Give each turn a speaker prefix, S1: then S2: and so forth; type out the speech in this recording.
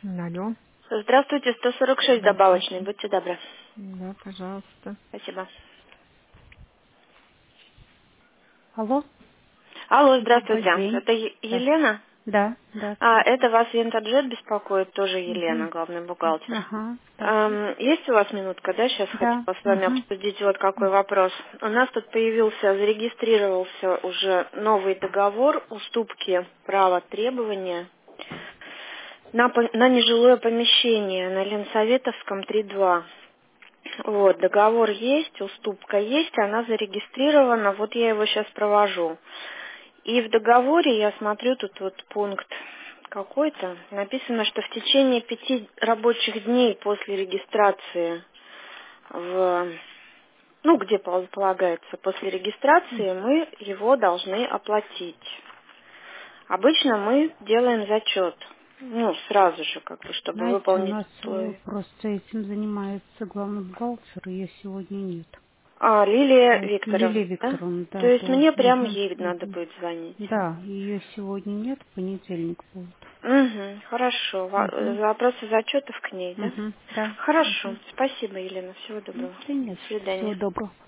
S1: Алло.
S2: Здравствуйте, 146 добавочный,
S1: Здравствуйте.
S2: будьте добры.
S1: Да, пожалуйста.
S2: Спасибо.
S1: Алло,
S2: Алло,
S1: добрый
S2: здравствуйте.
S1: день.
S2: Это
S1: Да,
S2: Елена?
S1: да.
S2: Это вас Винтаджет беспокоит, тоже Елена,
S1: Мгм.
S2: главный бухгалтер.
S1: Ага, здравствуйте.
S2: Есть у вас минутка, да? Сейчас
S1: Да,
S2: хотела с вами
S1: ага.
S2: обсудить вот какой вопрос. У нас тут зарегистрировался уже новый договор уступки права требования на нежилое помещение на Ленсоветовском 3-2. Вот, договор есть, уступка есть, она зарегистрирована, вот я его сейчас провожу. И в договоре, я смотрю, тут вот пункт какой-то, написано, что в течение 5 рабочих дней после регистрации где полагается, после регистрации мы его должны оплатить. Обычно мы делаем зачет, сразу же, чтобы
S1: Знаете, у
S2: выполнить
S1: нас
S2: условия.
S1: просто этим занимается главный бухгалтер, ее сегодня нет.
S2: Лилия
S1: Лилия
S2: Викторовна, да?
S1: Викторовна,
S2: То
S1: да,
S2: есть
S1: да.
S2: мне прям
S1: Мгм,
S2: ей надо
S1: мгм.
S2: будет звонить.
S1: Да, ее сегодня нет, в понедельник будет.
S2: Угу, хорошо.
S1: Мгм,
S2: Вопросы зачетов к ней, да?
S1: мгм, да.
S2: Хорошо.
S1: Мгм.
S2: Спасибо, Елена. Всего
S1: Ну,
S2: доброго.
S1: да нет,
S2: До
S1: всего
S2: свидания.
S1: доброго.